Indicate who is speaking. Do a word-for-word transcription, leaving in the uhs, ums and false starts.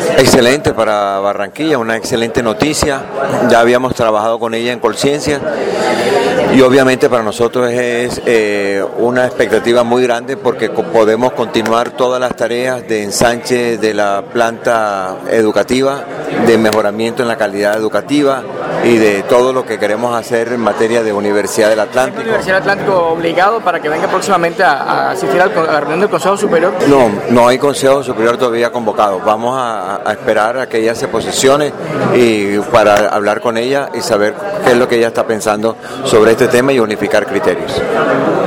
Speaker 1: Excelente para Barranquilla, una excelente noticia. Ya habíamos trabajado con ella en Colciencia y obviamente para nosotros es eh, una expectativa muy grande porque podemos continuar todas las tareas de ensanche de la planta educativa, de mejoramiento en la calidad educativa y de todo lo que queremos hacer en materia de Universidad del Atlántico.
Speaker 2: ¿Universidad del Atlántico obligado para que venga próximamente a, a asistir a la reunión del Consejo Superior?
Speaker 1: No, no hay Consejo Superior todavía convocado. Vamos a, a esperar a que ella se posicione y para hablar con ella y saber qué es lo que ella está pensando sobre este tema y unificar criterios.